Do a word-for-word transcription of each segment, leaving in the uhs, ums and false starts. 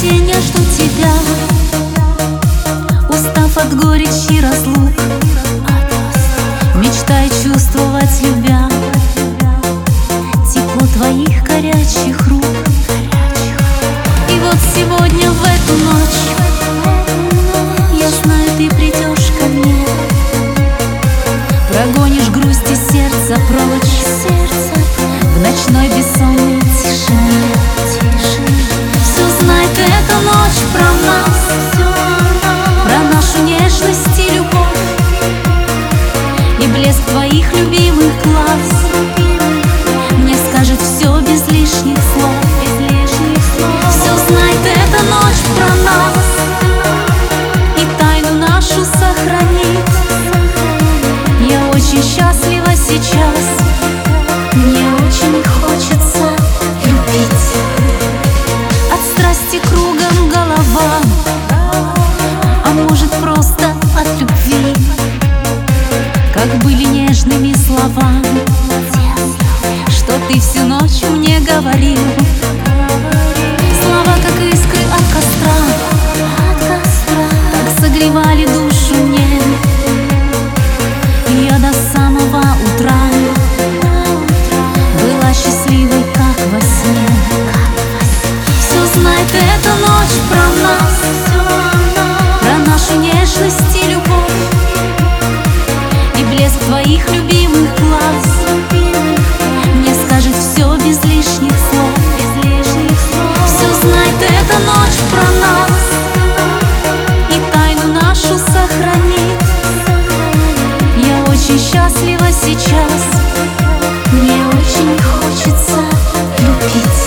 день я жду тебя, устав от горечи разлук, мечтаю чувствовать, любя, тепло твоих горячих рук. И вот сегодня в эту ночь я знаю, ты придешь ко мне, прогонишь грусть и сердце прочь в ночной бессонной тишине. Все знает эта ночь про нас, про нашу нежность и любовь, и блеск твоих любимых глаз мне скажет все без лишних слов. Все знает эта ночь про нас и тайну нашу сохранит. Я очень счастлива сейчас, мне очень хочется любить. От страсти кругом голова, а может просто от любви, как были нежными словами, что ты всю ночь мне говорил. Слова, как искры от костра, так согревали душу мне. И я до самого утра была счастливой, как во сне. Все знает эта ночь про нас, про нашу нежность и любовь, и блеск твоих любимых глаз мне скажет все без лишних слов. Все знает эта ночь про нас и тайну нашу сохранит. Я очень счастлива сейчас, мне очень хочется любить.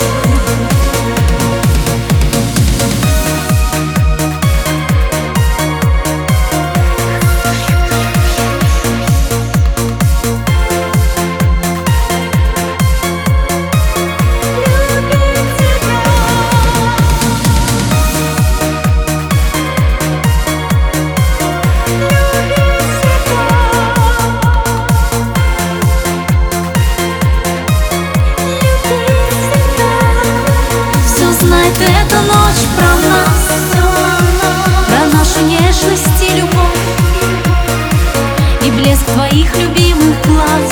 Эта ночь про нас, про нашу нежность и любовь, и блеск твоих любимых глаз